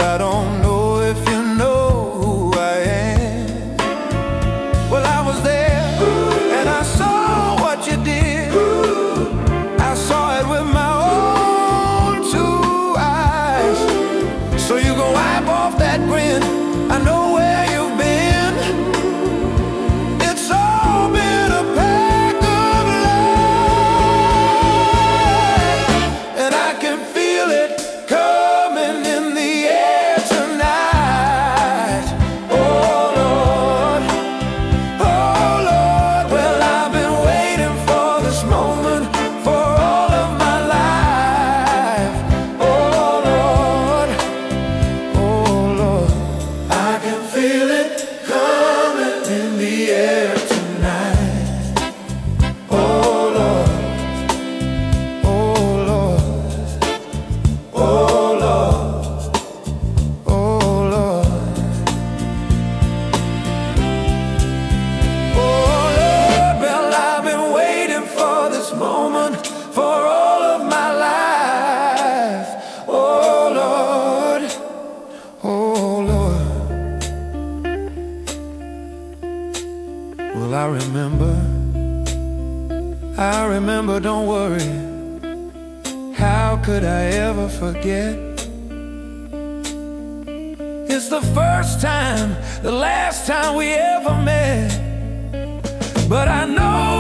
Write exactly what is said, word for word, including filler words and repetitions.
I don't know if you know who I am. Well, I was there and I saw what you did. I saw it with my own two eyes. So you gon' wipe off that grin. I know where you've been. It's all been a pack of lies, and I can feel it coming in the air tonight. Oh Lord, oh Lord. Well, I've been waiting for this moment for all of my life. Oh Lord, oh Lord. I can feel it coming in the air tonight. Oh Lord, oh Lord, oh Lord, oh Lord, oh Lord. Well, I've been waiting for this moment for all of my life. Oh Lord, oh Lord. Well, I remember, I remember, don't worry. How could I ever forget? It's the first time, the last time we ever met. But I know